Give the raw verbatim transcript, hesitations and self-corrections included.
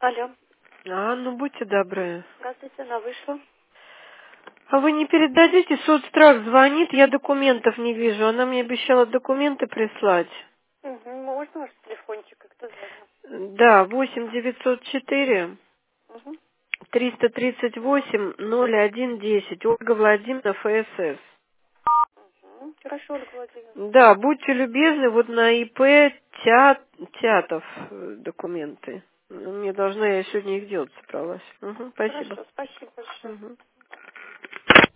Алло. А, ну будьте добры. Здравствуйте, она вышла. А вы не передадите, соцстрах звонит, я документов не вижу. Она мне обещала документы прислать. Угу. Можно ваш телефончик, как-то звонил? Да, восемь девятьсот четыре Угу. триста тридцать восемь ноль один десять. Ольга Владимировна, ФСС. Угу. Хорошо, Ольга Владимировна. Да, будьте любезны, вот на ИП Тя- Тятов э, документы. Ну, мне должна, я сегодня их делать собралась. Угу, спасибо. Хорошо, спасибо большое. Мгм.